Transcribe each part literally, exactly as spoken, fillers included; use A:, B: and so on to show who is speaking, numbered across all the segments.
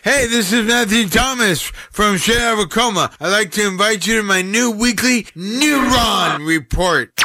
A: Hey, this is Matthew Thomas from Straight Out of a Coma. I'd like to invite you to my new weekly Neuron Report.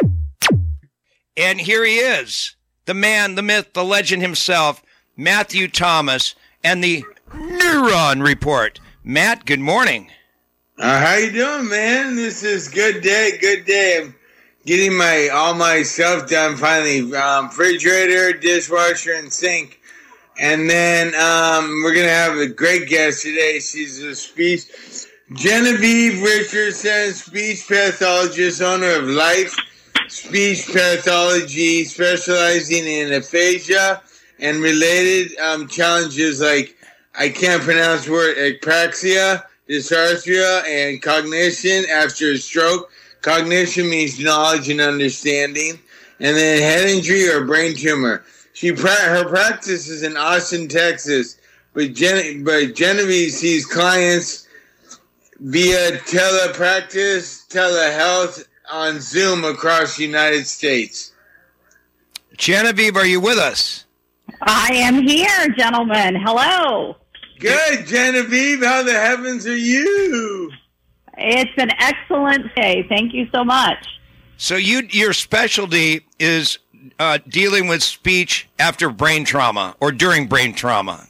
B: And here he is, the man, the myth, the legend himself, Matthew Thomas, and the Neuron Report. Matt, good morning.
A: Uh, how you doing, man? This is good day, good day. I'm getting my all my stuff done finally. Um, refrigerator, dishwasher, and sink. And then um, we're going to have a great guest today. She's a speech, Genevieve Richardson, speech pathologist, owner of Life Speech Pathology, specializing in aphasia and related um, challenges like, I can't pronounce the word, apraxia, dysarthria, and cognition after a stroke. Cognition means knowledge and understanding. And then head injury or brain tumor. She her practice is in Austin, Texas, but, Gen- but Genevieve sees clients via telepractice, telehealth on Zoom across the United States.
B: Genevieve, are you with us?
C: I am here, gentlemen. Hello.
A: Good, Genevieve. How the heavens are you?
C: It's an excellent day. Thank you so much.
B: So you, your specialty is uh, dealing with speech after brain trauma or during brain trauma.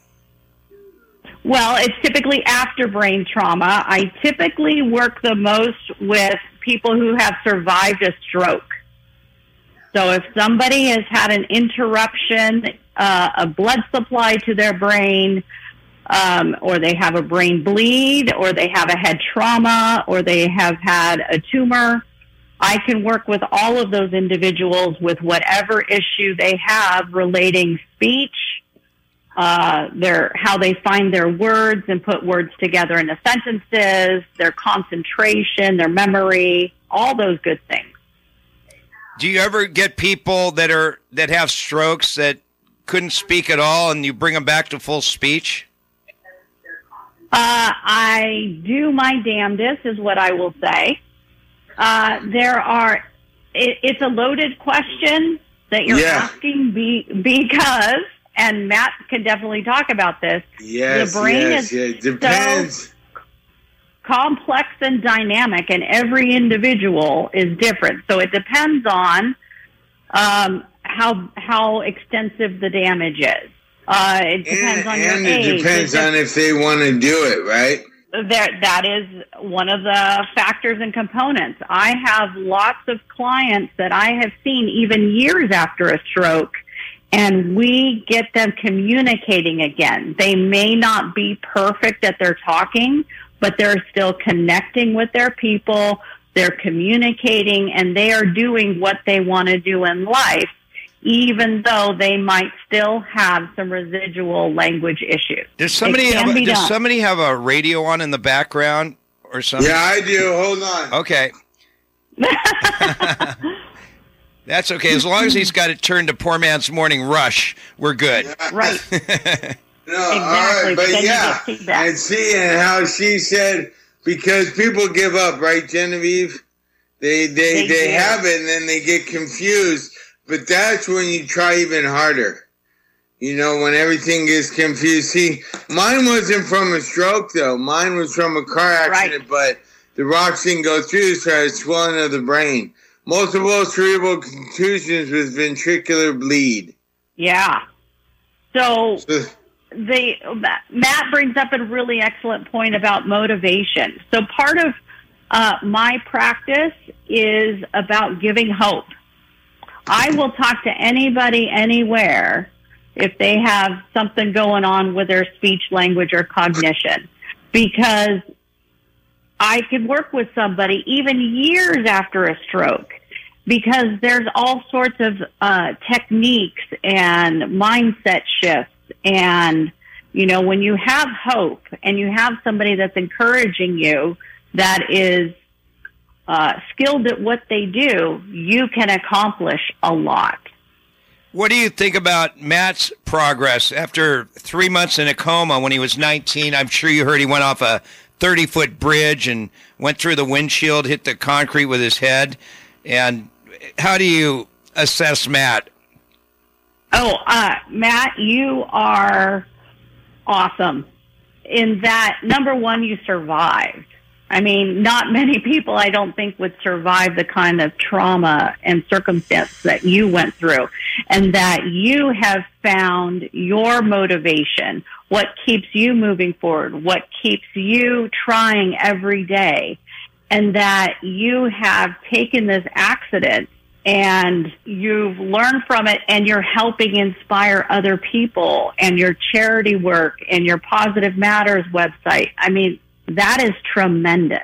C: Well, it's typically after brain trauma. I typically work the most with people who have survived a stroke. So if somebody has had an interruption, uh, a blood supply to their brain, um, or they have a brain bleed, or they have a head trauma, or they have had a tumor, I can work with all of those individuals with whatever issue they have relating speech, uh, their how they find their words and put words together into sentences, their concentration, their memory, all those good things.
B: Do you ever get people that are that have strokes that couldn't speak at all, and you bring them back to full speech?
C: Uh, I do my damnedest, is what I will say. Uh, there are, it, it's a loaded question that you're
A: yeah.
C: asking be, because, and Matt can definitely talk about this.
A: Yes,
C: the brain
A: yes,
C: is
A: yeah. It depends.
C: So complex and dynamic, and every individual is different. So it depends on um, how how extensive the damage is. Uh, it depends
A: and,
C: on your
A: and
C: age.
A: it depends
C: it
A: on if they want to do it, right?
C: There, that is one of the factors and components. I have lots of clients that I have seen even years after a stroke, and we get them communicating again. They may not be perfect at their talking, but they're still connecting with their people. They're communicating, and they are doing what they want to do in life, even though they might still have some residual language issues.
B: Does somebody have a, does somebody have a radio on in the background or something?
A: Yeah, I do. Hold on.
B: Okay. That's okay. As long as he's got it turned to Poor Man's Morning Rush, we're good.
C: Right.
A: No,
C: exactly.
A: all right, but
C: but
A: yeah, and see, and how she said, because people give up, right, Genevieve? They they
C: They
A: they
C: do.
A: have it, and then they get confused. But that's when you try even harder. You know, when everything gets confused. See, mine wasn't from a stroke, though. Mine was from a car accident,
C: Right.
A: but the rocks didn't go through, so I had swelling of the brain. Multiple cerebral contusions with ventricular bleed.
C: Yeah. So
A: So,
C: they, Matt brings up a really excellent point about motivation. So part of uh, my practice is about giving hope. I will talk to anybody anywhere if they have something going on with their speech, language, or cognition, because I could work with somebody even years after a stroke, because there's all sorts of uh, techniques and mindset shifts. And, you know, when you have hope and you have somebody that's encouraging you that is uh, skilled at what they do, you can accomplish a lot.
B: What do you think about Matt's progress after three months in a coma when he was nineteen? I'm sure you heard he went off a thirty-foot bridge and went through the windshield, hit the concrete with his head. And how do you assess Matt?
C: Oh, uh, Matt, you are awesome. in that, number one, you survived. I mean, not many people, I don't think, would survive the kind of trauma and circumstance that you went through, and that you have found your motivation, what keeps you moving forward, what keeps you trying every day, and that you have taken this accident and you've learned from it, and you're helping inspire other people, and your charity work and your Positive Matters website. I mean, that is tremendous.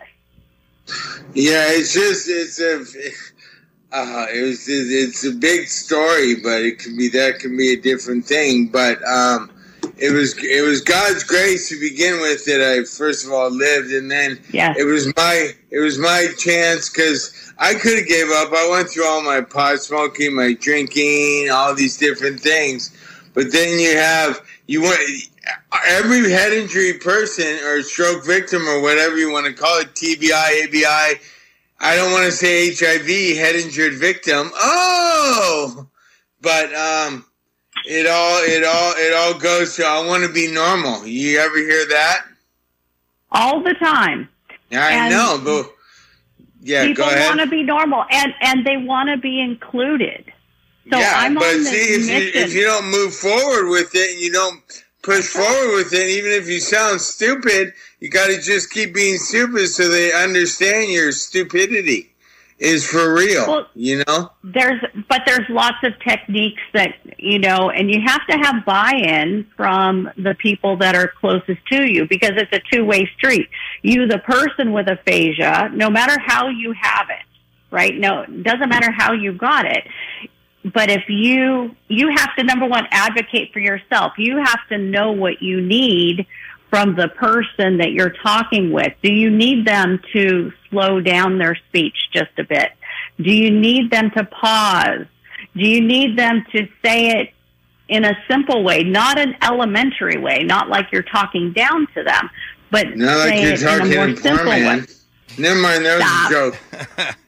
A: Yeah, it's just, it's a, uh, it was, it's a big story, but it can be, that can be a different thing. But, um, it was, it was God's grace to begin with that I, first of all, lived. And then
C: yes.
A: it was my, it was my chance, because I could have gave up. I went through all my pot smoking, my drinking, all these different things. But then you have, you went, every head injury person or stroke victim or whatever you want to call it, T B I, A B I, I don't want to say H I V, head injured victim. Oh, but um, it all, it all, it all goes to, I want to be normal. You ever hear that?
C: All the time.
A: I
C: and
A: know, but yeah,
C: people
A: go ahead.
C: want to be normal, and, and they want to be included. So
A: yeah,
C: I'm
A: but
C: on this
A: see, if
C: mission.
A: you, if you don't move forward with it, and you don't push forward with it, even if you sound stupid, you got to just keep being stupid so they understand your stupidity is for real,
C: well,
A: you know?
C: There's, but there's lots of techniques that, you know, and you have to have buy-in from the people that are closest to you, because it's a two-way street. You, the person with aphasia, no matter how you have it, right? No, it doesn't matter how you got it. But if you, you have to, number one, advocate for yourself. You have to know what you need from the person that you're talking with. Do you need them to slow down their speech just a bit? Do you need them to pause? Do you need them to say it in a simple way, not an elementary way, not like you're talking down to them, but
A: not like
C: say
A: you're
C: it
A: talking
C: in a more
A: in
C: simple
A: poor man.
C: way.
A: Never mind, that
C: Stop.
A: was a joke.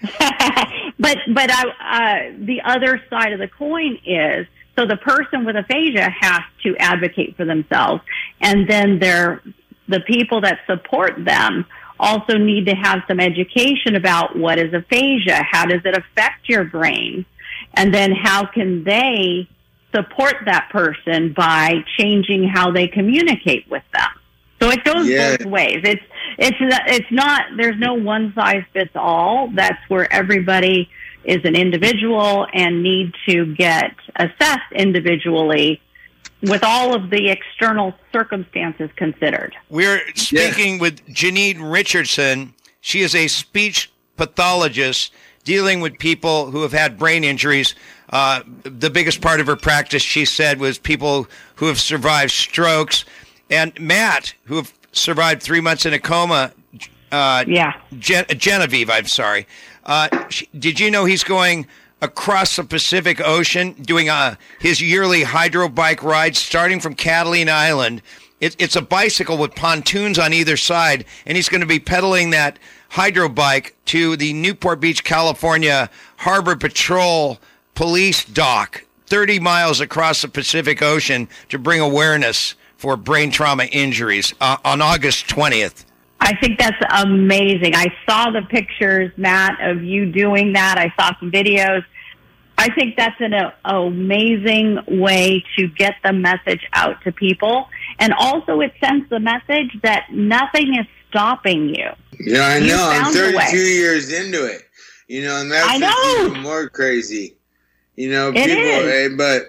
C: but but I, uh, the other side of the coin is, so the person with aphasia has to advocate for themselves, and then they're, the people that support them also need to have some education about what is aphasia, how does it affect your brain, and then how can they support that person by changing how they communicate with them. So it goes
A: yeah.
C: both ways. It's it's it's not, there's no one size fits all. That's where everybody is an individual and need to get assessed individually with all of the external circumstances considered.
B: We're speaking
A: yeah.
B: with Janine Richardson. She is a speech pathologist dealing with people who have had brain injuries. Uh, the biggest part of her practice, she said, was people who have survived strokes. And Matt, who have survived three months in a coma, uh,
C: yeah.
B: Gen- Genevieve, I'm sorry. Uh, she, did you know he's going across the Pacific Ocean doing a, his yearly hydro bike ride starting from Catalina Island? It, it's a bicycle with pontoons on either side, and he's going to be pedaling that hydro bike to the Newport Beach, California Harbor Patrol Police Dock, thirty miles across the Pacific Ocean, to bring awareness for brain trauma injuries uh, on August twentieth.
C: I think that's amazing. I saw the pictures, Matt, of you doing that. I saw some videos. I think that's an a, amazing way to get the message out to people. And also it sends the message that nothing is stopping you.
A: Yeah, I
C: You
A: know. I'm
C: found a way.
A: thirty-two years into it. You know, and that's
C: I
A: just
C: know.
A: even more crazy. You know,
C: It
A: people,
C: is.
A: eh, but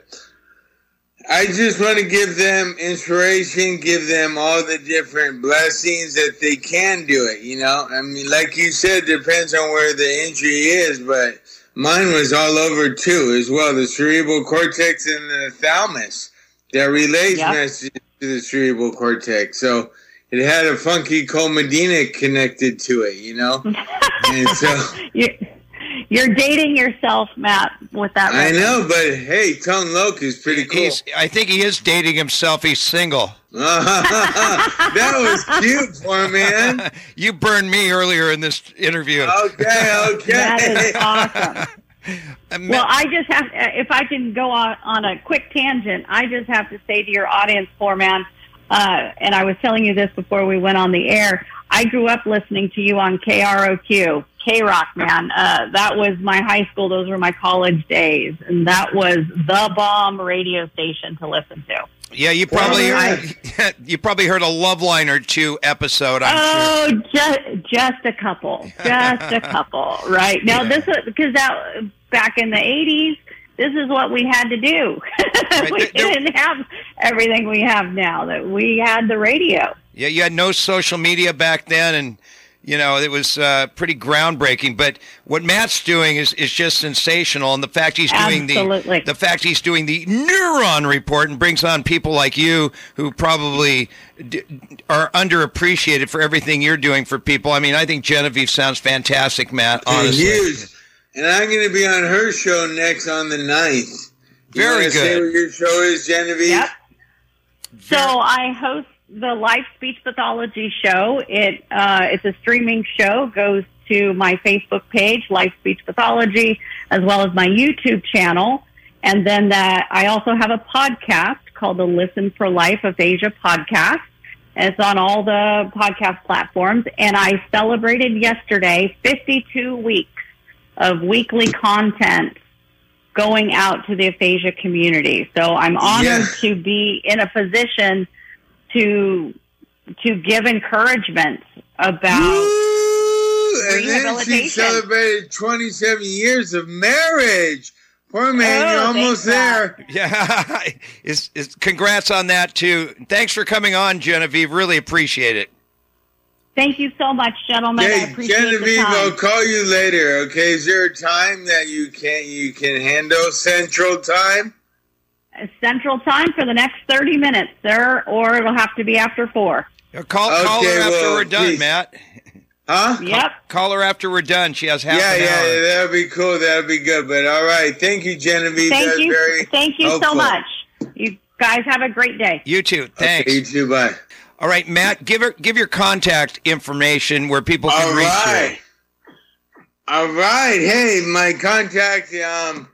A: I just want to give them inspiration, give them all the different blessings that they can do it, you know? I mean, like you said, depends on where the injury is, but mine was all over too, as well. The cerebral cortex and the thalamus that relays
C: Yep.
A: messages to the cerebral cortex. So it had a funky Cole Medina connected to it, you know? And so
C: You're, you're dating yourself, Matt, with that.
A: I
C: reference.
A: know, but hey, Tone Loc is pretty cool.
B: He's, I think he is dating himself. He's single.
A: That was cute for him, man.
B: You burned me earlier in this interview.
A: Okay, okay.
C: That is awesome.
B: Uh, Ma-
C: Well, I just have, if I can go on, on a quick tangent, I just have to say to your audience, poor man, uh, and I was telling you this before we went on the air, I grew up listening to you on K R O Q, K-Rock, man. Uh, that was my high school. Those were my college days. And that was the bomb radio station to listen to.
B: Yeah, you probably
C: Well,
B: heard, you probably heard a Loveline or two episode, I'm
C: oh,
B: sure.
C: just just a couple, just a couple, right? Now
B: Yeah.
C: this is because that back in the eighties, this is what we had to do.
B: Right,
C: we
B: there- there-
C: didn't have everything we have now. That we had the radio.
B: Yeah, you had no social media back then, and you know it was uh, pretty groundbreaking. But what Matt's doing is, is just sensational, and the fact he's doing
C: Absolutely.
B: the the fact he's doing the Neuron Report and brings on people like you who probably d- are underappreciated for everything you're doing for people. I mean, I think Genevieve sounds fantastic, Matt. Honestly,
A: Huge. And I'm going to be on her show next on the ninth. You
B: Very
A: wanna Say
B: good.
A: what your show is, Genevieve?
C: Yep. So I host the Life Speech Pathology Show. It uh, it's a streaming show. Goes to my Facebook page, Life Speech Pathology, as well as my YouTube channel. And then that I also have a podcast called the Listen for Life Aphasia Podcast. And it's on all the podcast platforms. And I celebrated yesterday fifty-two weeks of weekly content going out to the aphasia community. So I'm honored
A: Yeah.
C: to be in a position to to give encouragement about
A: Woo! And then she
C: Rehabilitation.
A: celebrated twenty-seven years of marriage. Poor man,
C: Oh,
A: you're almost
C: thanks,
A: there.
B: yeah. It's, it's, congrats on that too. Thanks for coming on, Genevieve. Really appreciate it.
C: Thank you so much, gentlemen. I
A: Hey,
C: appreciate the
A: Genevieve, I'll
C: time.
A: call you later. Okay, is there a time that you can you can handle Central Time?
C: Central Time for the next thirty minutes, sir, or it'll have to be after four.
B: Uh, Call, call her
A: Okay,
B: after
A: well,
B: we're done,
A: please.
B: Matt.
A: Huh?
C: Yep.
B: Call her after we're done. She has half
A: Yeah,
B: an
A: yeah,
B: hour.
A: yeah, that'll be cool. That'll be good. But all right, thank you, Genevieve.
C: Thank
A: That's
C: you.
A: very
C: Thank you so
A: helpful.
C: much. You guys have a great day.
B: You too. Thanks.
A: Okay, you too. Bye.
B: All right, Matt, give her give your contact information where people can
A: All
B: reach
A: right. All right. Hey, my contact um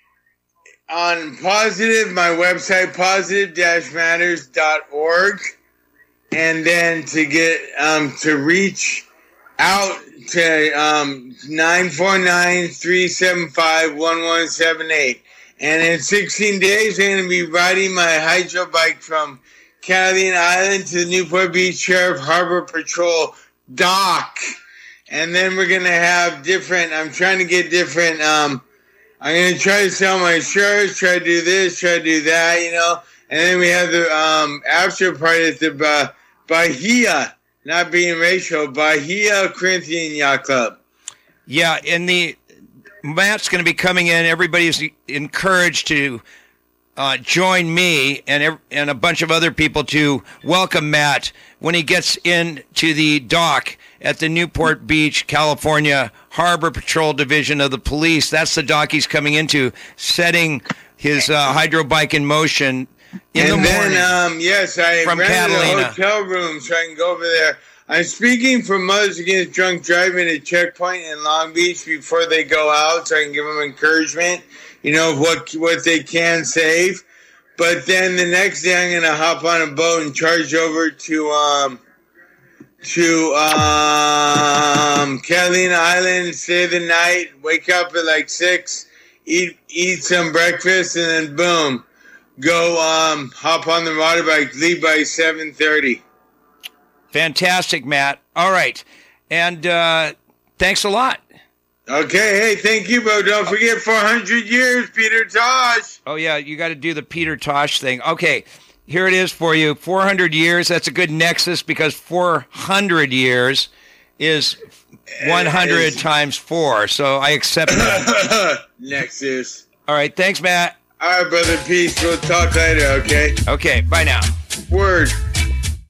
A: on Positive, my website positive dash matters dot org, and then to get um to reach out to um nine four nine, three seven five, one one seven eight. And in sixteen days I'm gonna be riding my hydro bike from Catalina Island to the Newport Beach Sheriff Harbor Patrol dock. And then we're going to have different, I'm trying to get different, um, I'm going to try to sell my shirts, try to do this, try to do that, you know. And then we have the um, after party at the uh, Bahia, not being racial, Bahia Corinthian Yacht Club.
B: Yeah, and the Matt's going to be coming in. Everybody's encouraged to uh, join me and ev- and a bunch of other people to welcome Matt when he gets into the dock at the Newport Beach, California Harbor Patrol Division of the police. That's the dock he's coming into, setting his uh, hydro bike in motion in
A: and
B: the
A: then,
B: morning.
A: um, yes, I
B: from
A: rented
B: Catalina.
A: a hotel room so I can go over there. I'm speaking for Mothers Against Drunk Driving at Checkpoint in Long Beach before they go out, so I can give them encouragement, you know, of what what they can save. But then the next day, I'm gonna hop on a boat and charge over to um to um Catalina Island, stay the night, wake up at like six, eat eat some breakfast, and then boom, go um hop on the water bike, leave by seven thirty.
B: Fantastic, Matt. All right. And uh, thanks a lot.
A: Okay, hey, thank you, bro. Don't forget four hundred years, Peter Tosh.
B: Oh, yeah, you got to do the Peter Tosh thing. Okay, here it is for you. four hundred years, that's a good nexus because four hundred years is one hundred
A: Is-
B: times four. So I accept that.
A: Nexus.
B: All right, thanks, Matt.
A: All right, brother, peace. We'll talk later, okay?
B: Okay, bye now.
A: Word.